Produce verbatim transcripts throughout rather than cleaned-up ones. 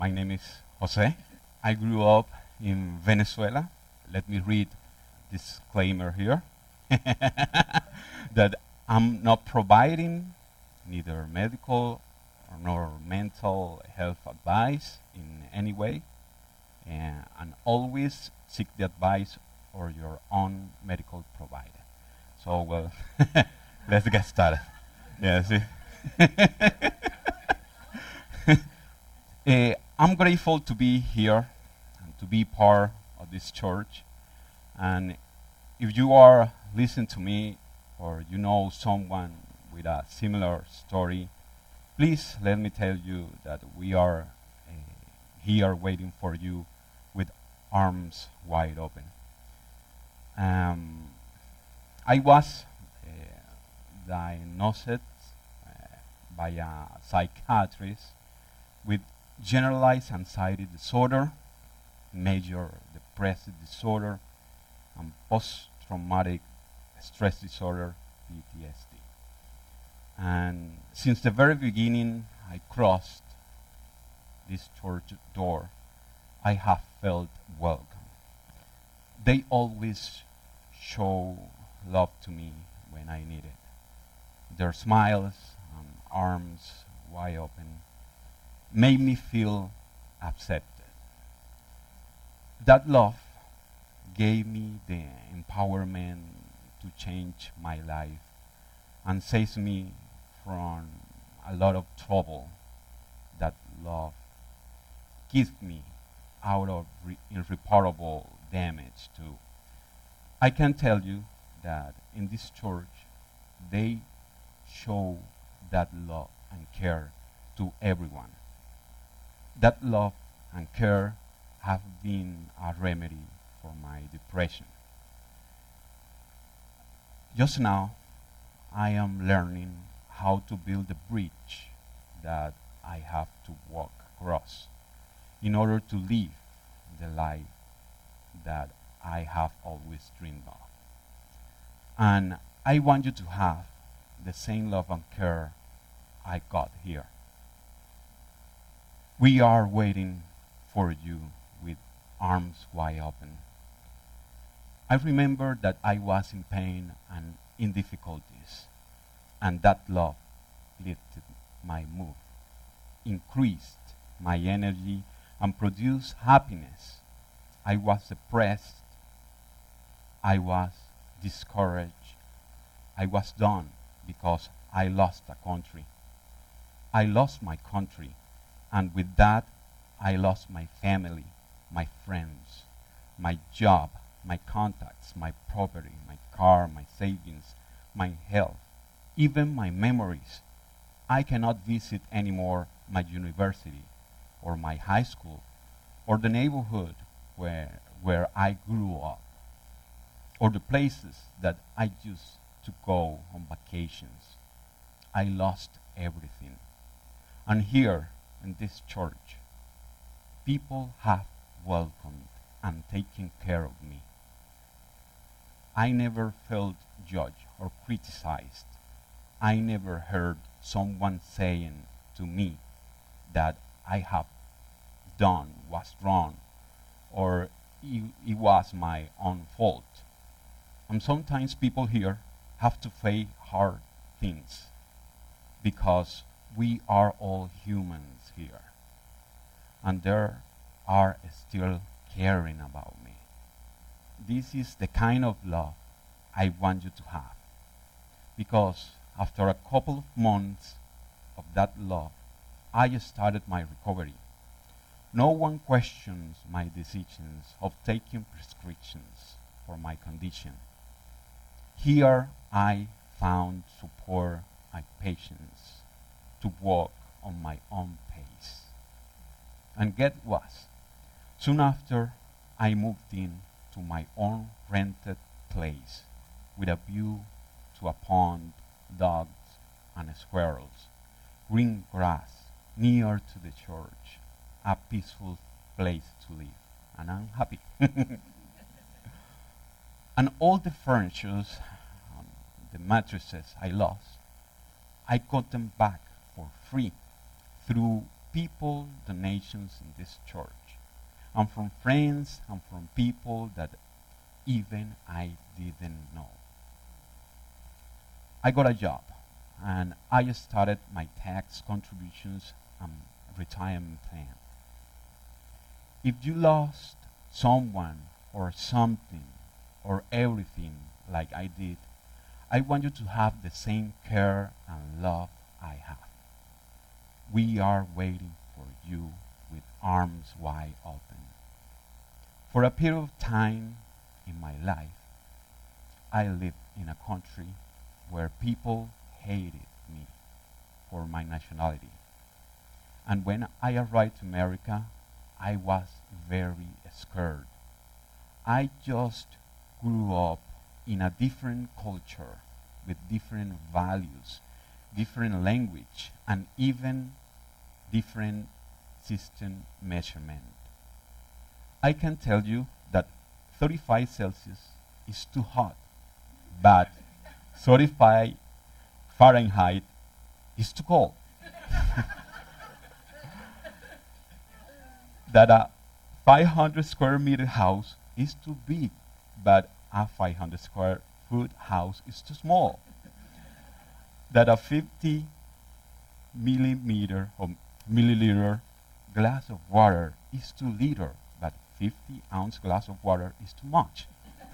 My name is Jose. I grew up in Venezuela. Let me read disclaimer here that I'm not providing neither medical nor mental health advice in any way, and, and always seek the advice of your own medical provider. So, well, let's get started. Yeah, see? Uh, I'm grateful to be here and to be part of this church. And if you are listening to me or you know someone with a similar story, please let me tell you that we are uh, here waiting for you with arms wide open. Um, I was uh, diagnosed uh, by a psychiatrist with generalized anxiety disorder, major depressive disorder, and post-traumatic stress disorder, P T S D. And since the very beginning I crossed this church door, I have felt welcome. They always show love to me when I need it. Their smiles and arms wide open made me feel accepted. That love gave me the empowerment to change my life and saves me from a lot of trouble that love gives me out of re- irreparable damage too. I can tell you that in this church they show that love and care to everyone. That love and care have been a remedy for my depression. Just now, I am learning how to build the bridge that I have to walk across in order to live the life that I have always dreamed of. And I want you to have the same love and care I got here. We are waiting for you with arms wide open. I remember that I was in pain and in difficulties, and that love lifted my mood, increased my energy, and produced happiness. I was depressed. I was discouraged. I was done because I lost a country. I lost my country. And with that, I lost my family, my friends, my job, my contacts, my property, my car, my savings, my health, even my memories. I cannot visit anymore my university or my high school or the neighborhood where, where I grew up or the places that I used to go on vacations. I lost everything. And here, in this church, people have welcomed and taken care of me. I never felt judged or criticized. I never heard someone saying to me that I have done was wrong or it, it was my own fault. And sometimes people here have to face hard things because we are all humans here. And there are still caring about me. This is the kind of love I want you to have. Because after a couple of months of that love, I started my recovery. No one questions my decisions of taking prescriptions for my condition. Here I found support and patience to walk on my own pace. And get what? Soon after, I moved in to my own rented place with a view to a pond, dogs, and squirrels, green grass near to the church, a peaceful place to live. And I'm happy. And all the furniture, um, the mattresses I lost, I got them back for free through people, donations in this church, and from friends and from people that even I didn't know. I got a job, and I started my tax contributions and retirement plan. If you lost someone or something or everything like I did, I want you to have the same care and love I have. We are waiting for you with arms wide open. For a period of time in my life, I lived in a country where people hated me for my nationality. And when I arrived to America, I was very scared. I just grew up in a different culture with different values, different language, and even different system measurement. I can tell you that thirty-five Celsius is too hot, but thirty-five Fahrenheit is too cold. That a five hundred square meter house is too big, but a five hundred square foot house is too small. That a fifty millimeter or milliliter glass of water is too little, but fifty ounce glass of water is too much.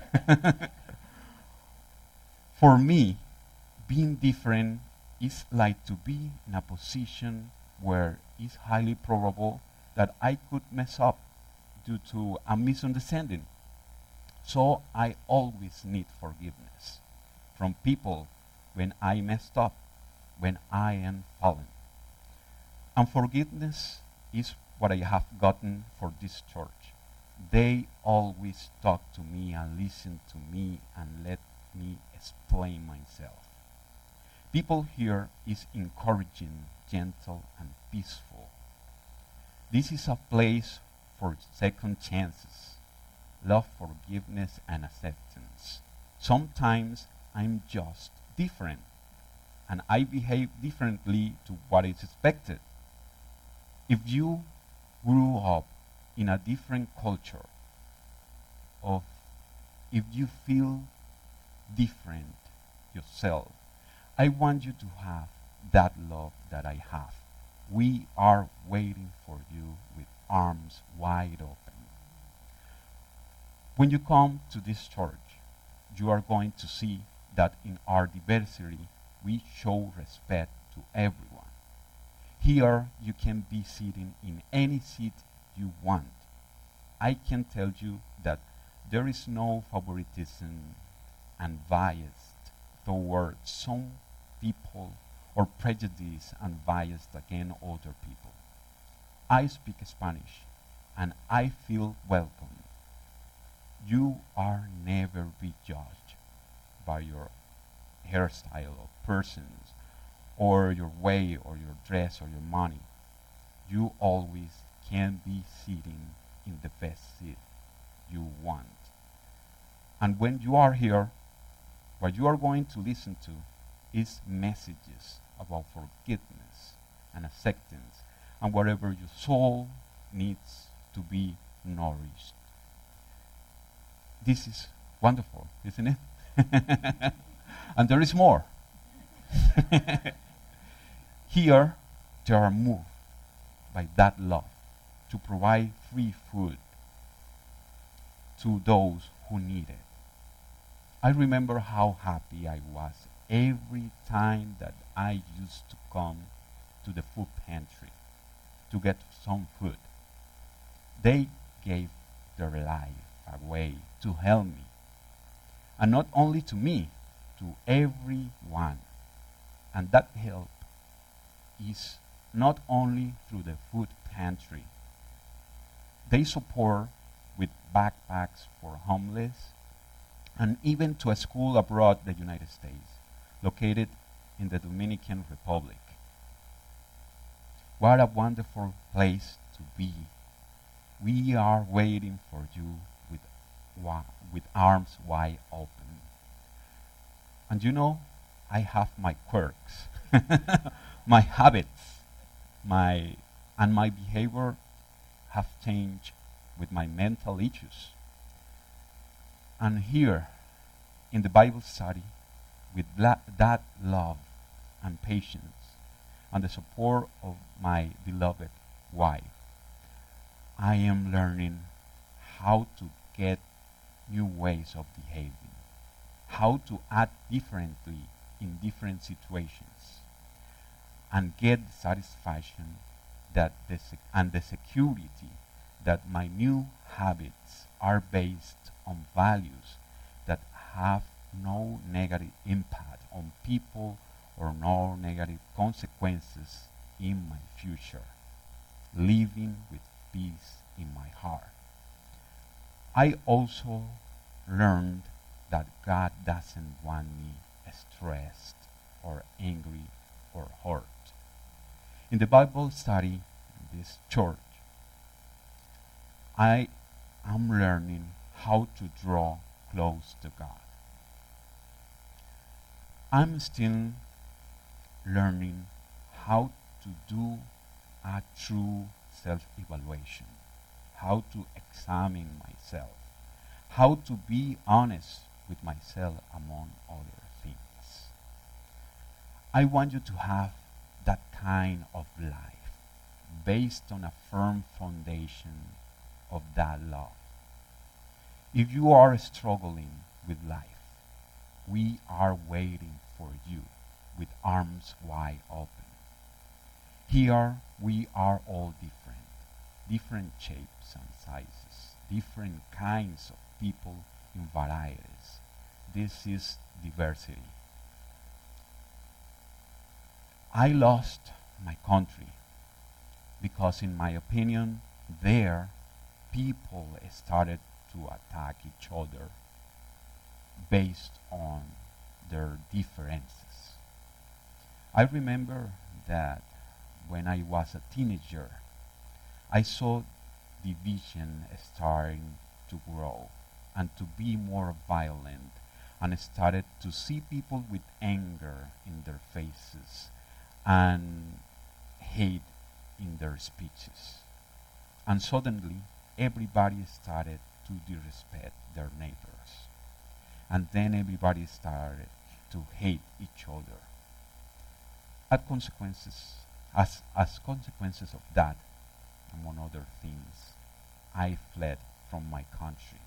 For me, being different is like to be in a position where it's highly probable that I could mess up due to a misunderstanding. So I always need forgiveness from people when I messed up, when I am fallen. And forgiveness is what I have gotten for this church. They always talk to me and listen to me and let me explain myself. People here is encouraging, gentle, and peaceful. This is a place for second chances, love, forgiveness, and acceptance. Sometimes I'm just different, and I behave differently to what is expected. If you grew up in a different culture, or if you feel different yourself, I want you to have that love that I have. We are waiting for you with arms wide open. When you come to this church, you are going to see that in our diversity, we show respect to everyone. Here, you can be sitting in any seat you want. I can tell you that there is no favoritism and bias towards some people or prejudice and bias against other people. I speak Spanish and I feel welcome. You are never be judged by your hairstyle or persons or your way or your dress or your money. You always can be sitting in the best seat you want. And when you are here, what you are going to listen to is messages about forgiveness and acceptance and whatever your soul needs to be nourished. This is wonderful, isn't it? And there is more. Here, they are moved by that love to provide free food to those who need it. I remember how happy I was every time that I used to come to the food pantry to get some food. They gave their life away to help me. And not only to me, to everyone. And that help is not only through the food pantry. They support with backpacks for homeless and even to a school abroad the United States, located in the Dominican Republic. What a wonderful place to be. We are waiting for you with, wa- with arms wide open. And you know, I have my quirks, my habits, my and my behavior have changed with my mental issues. And here, in the Bible study, with la- that love and patience, and the support of my beloved wife, I am learning how to get new ways of behaving, how to act differently in different situations, and get the satisfaction that the sec- and the security that my new habits are based on values that have no negative impact on people or no negative consequences in my future, living with peace in my heart. I also learned that God doesn't want me stressed or angry or hurt. In the Bible study in this church, I am learning how to draw close to God. I'm still learning how to do a true self-evaluation, how to examine myself, how to be honest with myself among other things. I want you to have that kind of life based on a firm foundation of that love. If you are struggling with life, we are waiting for you with arms wide open. Here we are all different, different shapes and sizes, different kinds of people in varieties. This is diversity. I lost my country because, in my opinion, there people started to attack each other based on their differences. I remember that when I was a teenager, I saw division starting to grow and to be more violent, and started to see people with anger in their faces and hate in their speeches. And suddenly, everybody started to disrespect their neighbors. And then everybody started to hate each other. As consequences, as, as consequences of that, among other things, I fled from my country.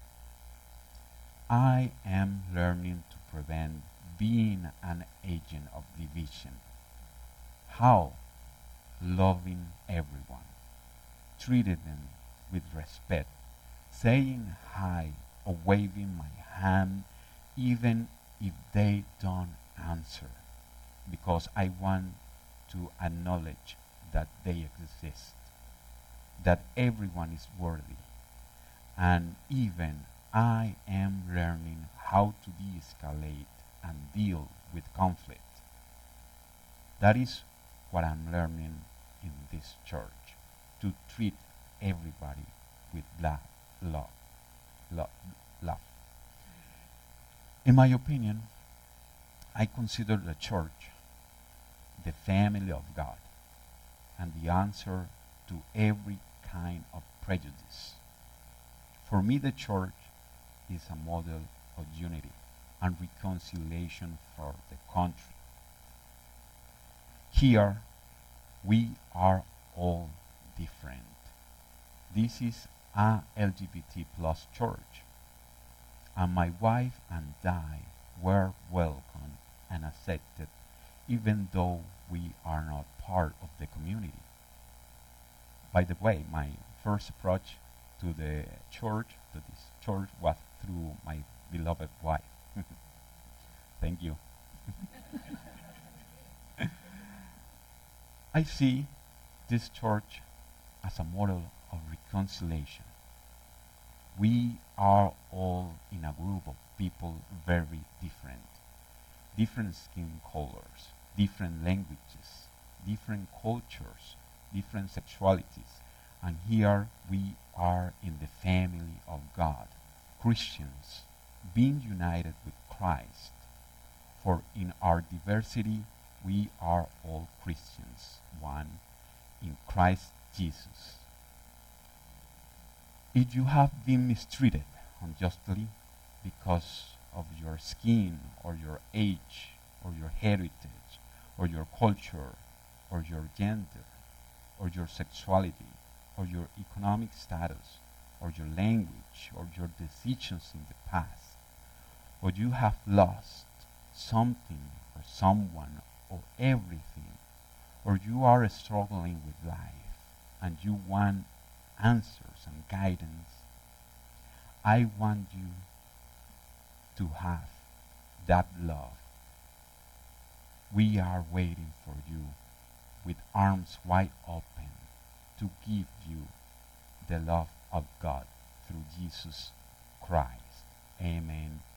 I am learning to prevent being an agent of division. How? Loving everyone, treating them with respect, saying hi or waving my hand even if they don't answer, because I want to acknowledge that they exist, that everyone is worthy, and even I am learning how to de-escalate and deal with conflict. That is what I'm learning in this church, to treat everybody with love, love, love, love. In my opinion, I consider the church the family of God and the answer to every kind of prejudice. For me, the church is a model of unity and reconciliation for the country. Here, we are all different. This is a L G B T plus church, and my wife and I were welcomed and accepted even though we are not part of the community. By the way, my first approach to the church, to this church, was through my beloved wife. Thank you. I see this church as a model of reconciliation. We are all in a group of people very different. Different skin colors, different languages, different cultures, different sexualities. And here we are in the family of God, Christians, being united with Christ. For in our diversity, we are all Christians, one in Christ Jesus. If you have been mistreated unjustly because of your skin or your age or your heritage or your culture or your gender or your sexuality or your economic status or your language or your decisions in the past, or you have lost something or someone or everything, or you are struggling with life and you want answers and guidance, I want you to have that love. We are waiting for you with arms wide open to give you the love of God through Jesus Christ. Amen.